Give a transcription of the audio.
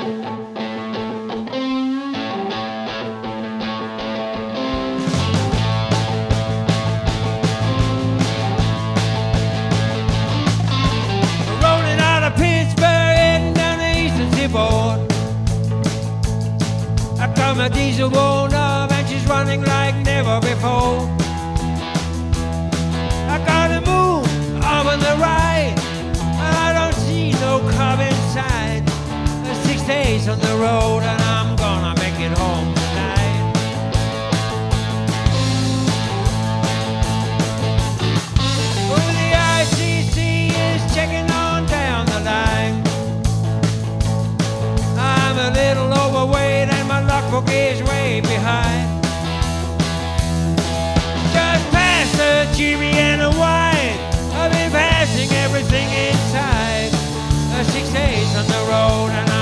Rolling out of Pittsburgh, heading down the eastern seaboard. I got my diesel wound up and she's running like never before. I gotta move up on the right, I don't see no car inside. 6 days on the road and I'm gonna make it home tonight. Well, the ICC is checking on down the line. I'm a little overweight and my logbook is way behind. Just past the cherry and the wine, I've been passing everything inside. 6 days on the road and